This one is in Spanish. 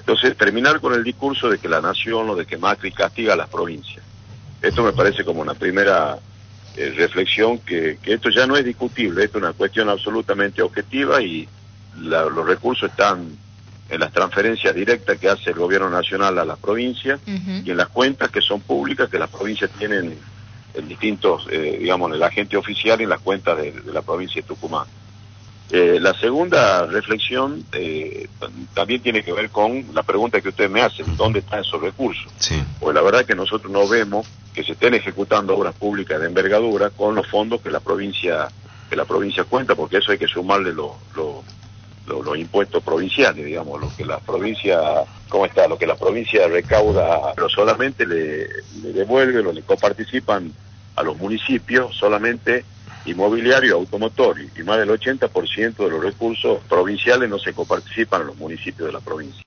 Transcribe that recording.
Entonces, terminar con el discurso de que la nación o de que Macri castiga a las provincias. Esto me parece como una primera reflexión que esto ya no es discutible, esto es una cuestión absolutamente objetiva y los recursos están en las transferencias directas que hace el gobierno nacional a las provincias y en las cuentas que son públicas que las provincias tienen en distintos, digamos, en el agente oficial y en las cuentas de la provincia de Tucumán. La segunda reflexión también tiene que ver con la pregunta que ustedes me hacen, ¿dónde están esos recursos? Sí. Pues la verdad es que nosotros no vemos que se estén ejecutando obras públicas de envergadura con los fondos que la provincia cuenta, porque eso hay que sumarle los impuestos provinciales, digamos, lo que la provincia, ¿cómo está? Lo que la provincia recauda, pero solamente le devuelve o le coparticipan a los municipios solamente inmobiliario, automotor, y más del 80% de los recursos provinciales no se coparticipan a los municipios de la provincia.